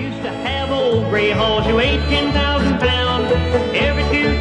Used to have old gray horse who weighed 10,000 pounds. Every 2